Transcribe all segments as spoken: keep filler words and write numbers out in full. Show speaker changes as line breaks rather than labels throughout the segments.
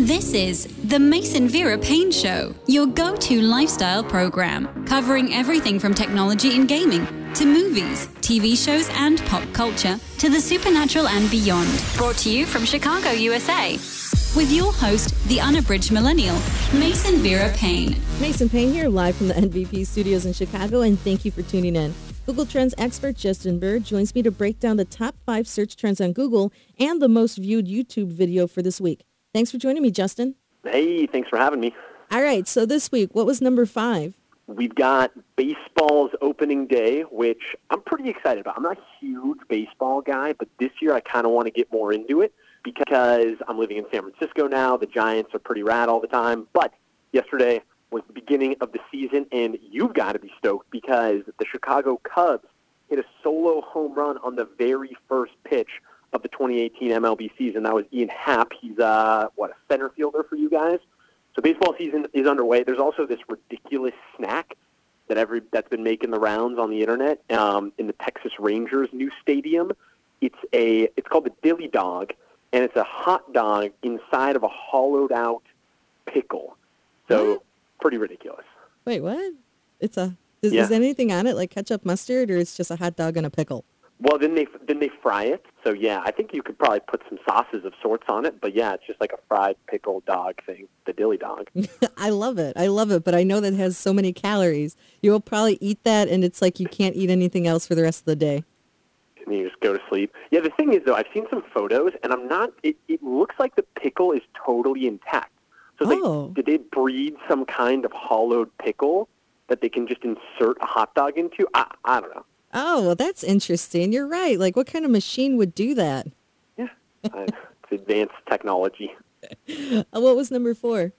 This is the Mason Vera Payne Show, your go-to lifestyle program, covering everything from technology and gaming to movies, T V shows, and pop culture to the supernatural and beyond. Brought to you from Chicago, U S A, with your host, the unabridged millennial, Mason Vera Payne.
Mason Payne here, live from the N V P studios in Chicago, and thank you for tuning in. Google Trends expert Justin Bird joins me to break down the top five search trends on Google and the most viewed YouTube video for this week. Thanks for joining me, Justin.
Hey, thanks for having me.
All right, so this week, what was number five?
We've got baseball's opening day, which I'm pretty excited about. I'm not a huge baseball guy, but this year I kind of want to get more into it because I'm living in San Francisco now. The Giants are pretty rad all the time. But yesterday was the beginning of the season, and you've got to be stoked because the Chicago Cubs hit a solo home run on the very first pitch of the twenty eighteen M L B season. That was Ian Happ. He's, uh, what, a center fielder for you guys? So baseball season is underway. There's also this ridiculous snack that every that's been making the rounds on the internet um, in the Texas Rangers' new stadium. It's a it's called the Dilly Dog, and it's a hot dog inside of a hollowed-out pickle. So
what?
Pretty ridiculous.
Wait, what? It's a is,
Yeah.
is anything on it, like ketchup, mustard, or it's just a hot dog and a pickle?
Well, then they then they fry it. So yeah, I think you could probably put some sauces of sorts on it. But yeah, it's just like a fried pickle dog thing, the Dilly Dog.
I love it. I love it, but I know that it has so many calories. You will probably eat that, and it's like you can't eat anything else for the rest of the day.
And you just go to sleep. Yeah, the thing is, though, I've seen some photos, and I'm not, it, it looks like the pickle is totally intact. So it's
Oh.
like, did they breed some kind of hollowed pickle that they can just insert a hot dog into? I, I don't know.
Oh, well, that's interesting. You're right. Like, what kind of machine would do that?
Yeah, I, it's advanced technology.
Uh, what was number four?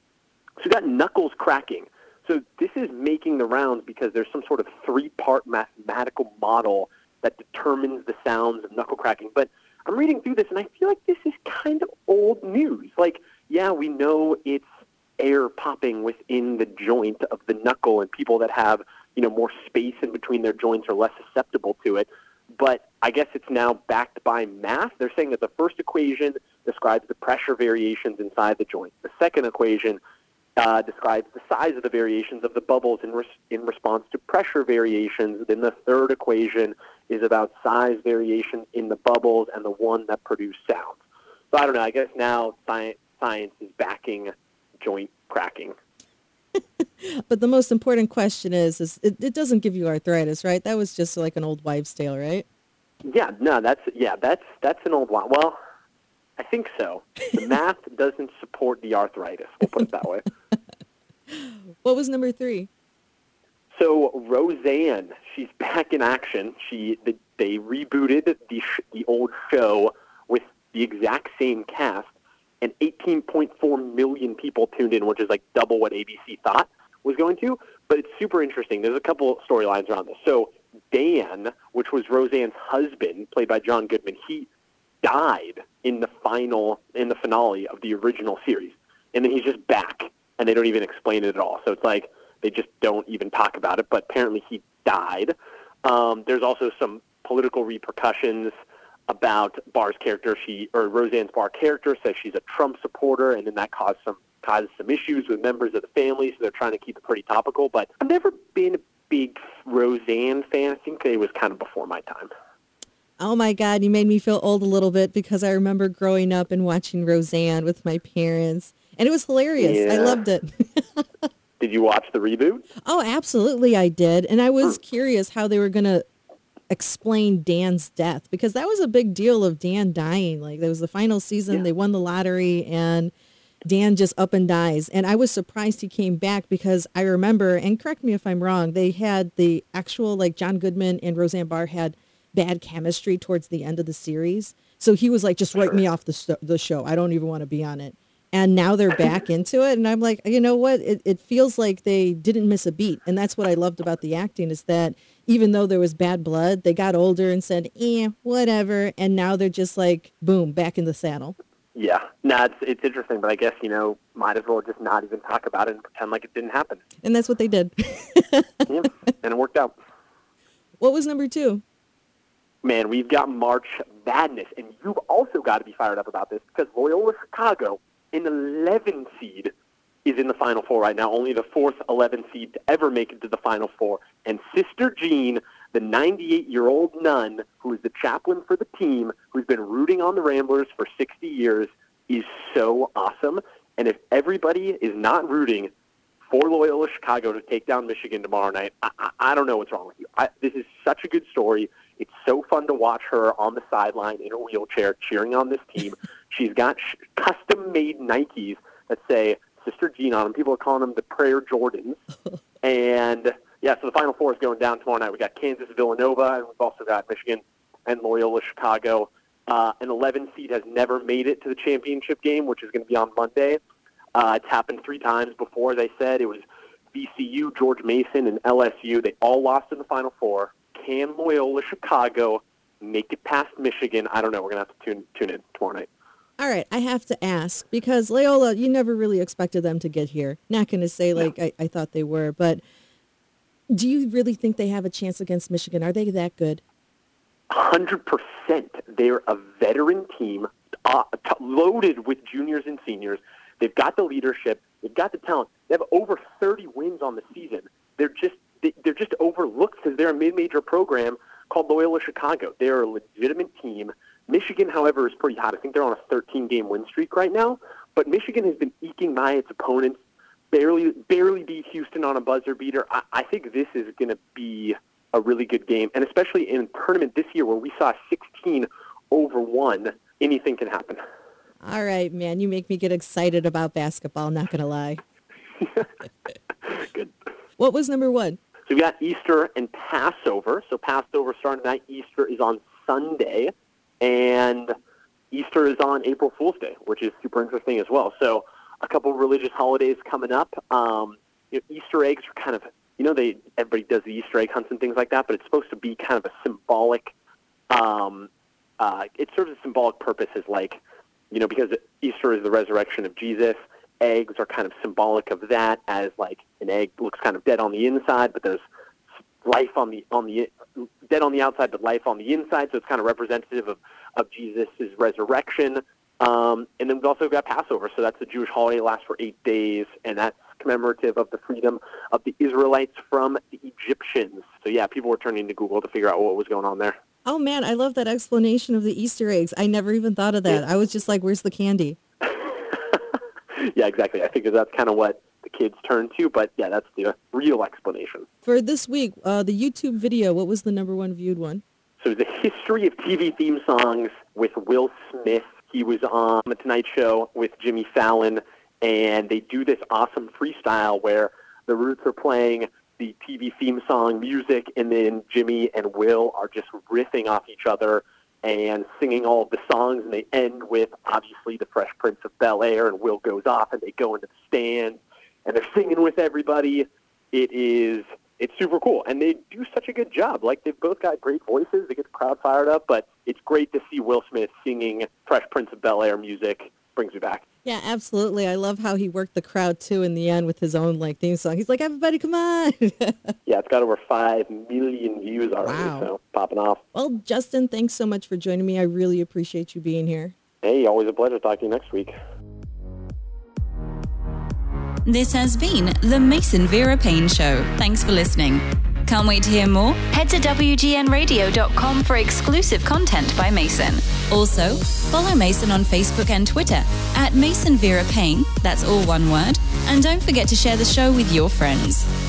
So we got knuckles cracking. So this is making the rounds because there's some sort of three-part mathematical model that determines the sounds of knuckle cracking. But I'm reading through this, and I feel like this is kind of old news. Like, yeah, we know it's air popping within the joint of the knuckle, and people that have, you know, more space in between their joints are less susceptible to it. But I guess it's now backed by math. They're saying that the first equation describes the pressure variations inside the joint. The second equation uh, describes the size of the variations of the bubbles in, res- in response to pressure variations. Then the third equation is about size variation in the bubbles and the one that produce sounds. So I don't know. I guess now science, science is backing joint cracking.
But the most important question is, is it, it doesn't give you arthritis, right? That was just like an old wives' tale, right?
Yeah, no, that's yeah, that's that's an old one. Well, I think so. The math doesn't support the arthritis. We'll put it that way.
What was number three?
So Roseanne, she's back in action. She they, they rebooted the sh- the old show with the exact same cast, and eighteen point four million people tuned in, which is like double what A B C thought was going to. But it's super interesting. There's a couple storylines around this. So Dan, which was Roseanne's husband, played by John Goodman, he died in the final in the finale of the original series, and then he's just back, and they don't even explain it at all. So it's like they just don't even talk about it. But apparently he died. Um, there's also some political repercussions about Barr's character. She or Roseanne's Barr character says she's a Trump supporter, and then that caused some causes some issues with members of the family. So they're trying to keep it pretty topical. But I've never been a big Roseanne fan. I think it was kind of before my time.
Oh, my God, you made me feel old a little bit because I remember growing up and watching Roseanne with my parents, and it was hilarious.
Yeah.
I loved it.
Did you watch the reboot?
Oh, absolutely I did. And I was curious how they were going to explain Dan's death, because that was a big deal of Dan dying. Like, there was the final season,
Yeah.
they won the lottery, and Dan just up and dies. And I was surprised he came back because I remember, and correct me if I'm wrong, they had the actual, like, John Goodman and Roseanne Barr had bad chemistry towards the end of the series. So he was like, just write me off the, st- the show. I don't even want to be on it. And now they're back into it. And I'm like, you know what? It, it feels like they didn't miss a beat. And that's what I loved about the acting, is that even though there was bad blood, they got older and said, eh, whatever. And now they're just like, boom, back in the saddle.
Yeah. No, it's, it's interesting, but I guess, you know, might as well just not even talk about it and pretend like it didn't happen.
And that's what they did.
Yeah, and it worked out.
What was number two?
Man, we've got March Madness, and you've also got to be fired up about this because Loyola Chicago an eleven seed is in the Final Four right now, only the fourth eleven seed to ever make it to the Final Four. And Sister Jean, the ninety-eight-year-old nun who is the chaplain for the team, who's been rooting on the Ramblers for sixty years, is so awesome. And if everybody is not rooting for Loyola Chicago to take down Michigan tomorrow night, I, I, I don't know what's wrong with you. I, this is such a good story. It's so fun to watch her on the sideline in a wheelchair cheering on this team. She's got sh- custom-made Nikes that say Sister Jean on them. People are calling them the Prayer Jordans. And, yeah, so the Final Four is going down tomorrow night. We've got Kansas, Villanova, and we've also got Michigan and Loyola Chicago. Uh, an eleven seed has never made it to the championship game, which is going to be on Monday. Uh, it's happened three times before, they said. It was V C U, George Mason, and L S U. They all lost in the Final Four. Can Loyola Chicago make it past Michigan? I don't know. We're going to have to tune, tune in tomorrow night.
All right, I have to ask, because Loyola, you never really expected them to get here. Not going to say like no. I, I thought they were, but do you really think they have a chance against Michigan? Are they that good?
one hundred percent. They're a veteran team, uh, t- loaded with juniors and seniors. They've got the leadership. They've got the talent. They have over thirty wins on the season. They're just they, they're just overlooked because they're a mid-major program called Loyola Chicago. They're a legitimate team. Michigan, however, is pretty hot. I think they're on a thirteen-game win streak right now. But Michigan has been eking by its opponents, barely barely beat Houston on a buzzer beater. I, I think this is going to be a really good game, and especially in a tournament this year where we saw sixteen over one, anything can happen.
All right, man, you make me get excited about basketball, not going to lie.
Good.
What was number one?
So we got Easter and Passover. So Passover starting tonight. Easter is on Sunday, and Easter is on April Fool's Day, which is super interesting as well. So a couple religious holidays coming up. Um, you know, Easter eggs are kind of, you know, they everybody does the Easter egg hunts and things like that, but it's supposed to be kind of a symbolic, um, uh, it serves a symbolic purpose as like, you know, because Easter is the resurrection of Jesus. Eggs are kind of symbolic of that, as like an egg looks kind of dead on the inside, but there's life on the on the dead on the outside, but life on the inside. So it's kind of representative of of Jesus' resurrection. Um, and then we've also got Passover, so that's the Jewish holiday. It lasts for eight days, and that's commemorative of the freedom of the Israelites from the Egyptians. So yeah, people were turning to Google to figure out what was going on there.
Oh man, I love that explanation of the Easter eggs. I never even thought of that. I was just like, where's the candy?
Yeah, exactly. I think that's kind of what the kids turn to, but yeah, that's the real explanation. For
this week, uh, the YouTube video, what was the number one viewed one?
So the history of T V theme songs with Will Smith. He was on The Tonight Show with Jimmy Fallon, and they do this awesome freestyle where the Roots are playing the T V theme song music, and then Jimmy and Will are just riffing off each other and singing all of the songs, and they end with, obviously, the Fresh Prince of Bel-Air, and Will goes off, and they go into the stand, and they're singing with everybody. It is, it's super cool, and they do such a good job. Like, they've both got great voices. They get the crowd fired up, but it's great to see Will Smith singing Fresh Prince of Bel-Air music. Brings me back.
Yeah, absolutely. I love how he worked the crowd, too, in the end with his own like theme song. He's like, everybody, come on.
Yeah, it's got over five million views already, wow. So popping off.
Well, Justin, thanks so much for joining me. I really appreciate you being here.
Hey, always a pleasure. Talk to you next week.
This has been the Mason Vera Payne Show. Thanks for listening. Can't wait to hear more? Head to W G N radio dot com for exclusive content by Mason. Also, follow Mason on Facebook and Twitter at Mason Vera Payne, that's all one word, and don't forget to share the show with your friends.